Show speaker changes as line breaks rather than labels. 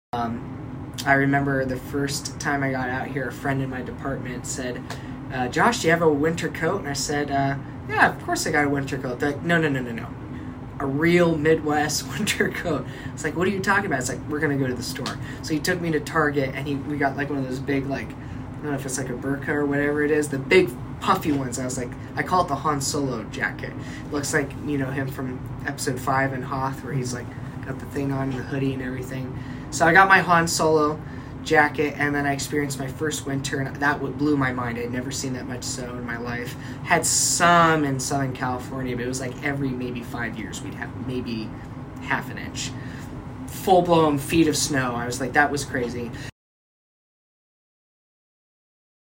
I remember the first time I got out here, a friend in my department said, Josh, do you have a winter coat? And I said, yeah, of course I got a winter coat. They're like, no. A real Midwest winter coat. It's like, what are you talking about? It's like, we're going to go to the store. So he took me to Target, and we got like one of those big, like, I don't know if it's like a burqa or whatever it is, the big puffy ones. I was like, I call it the Han Solo jacket. It looks like, him from episode 5 in Hoth, where he's like got the thing on, the hoodie and everything. So I got my Han Solo jacket, and then I experienced my first winter, and that blew my mind. I had never seen that much snow in my life. Had some in Southern California, but it was like every maybe 5 years we'd have maybe half an inch. Full-blown feet of snow. I was like, that was crazy.